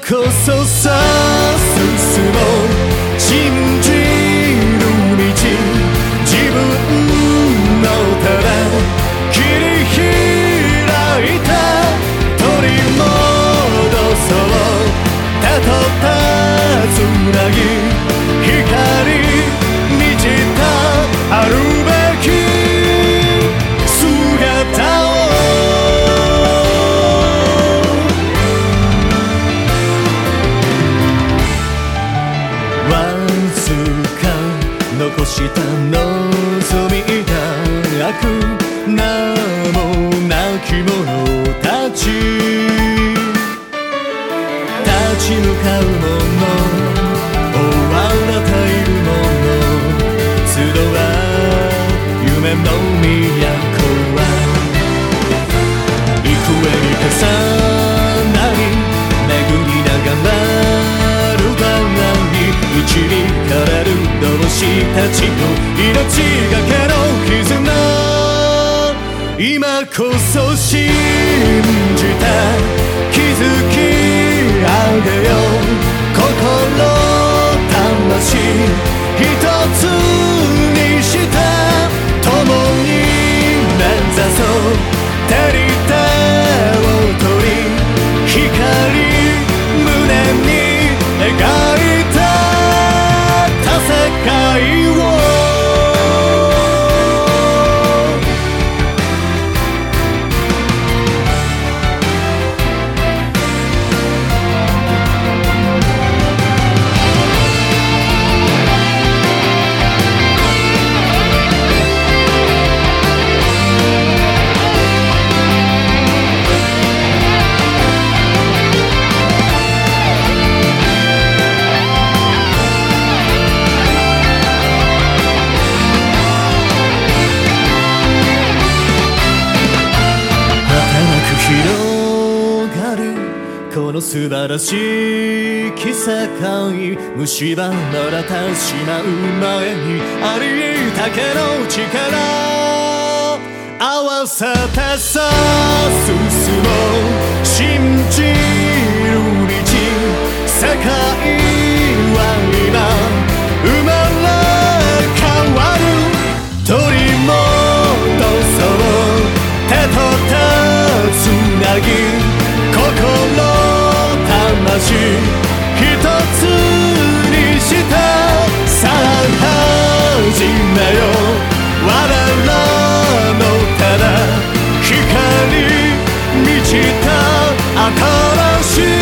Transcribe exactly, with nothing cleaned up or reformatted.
こそさ進もう信じる道自分の手で切り開いた取り戻そう手と手つなぎ光満ちたあるべき姿を残した望みがく名もなき者たち立ち向かう者追われている者集う夢の都は幾重に重なり巡りながらる場に導かれる同志たちの命がけの絆今こそ信じて築き上げよう心魂一つにして共に目指そう照り手を取り光胸に描いた世界をこの素晴らしき世界蝕まれてしまう前にありったけの力合わせてさ進もう信じる道世界は今生まれ変わる取り戻そう手と手つなぎ心魂一つにしてさあ始めよう我らの手で光満ちた新しい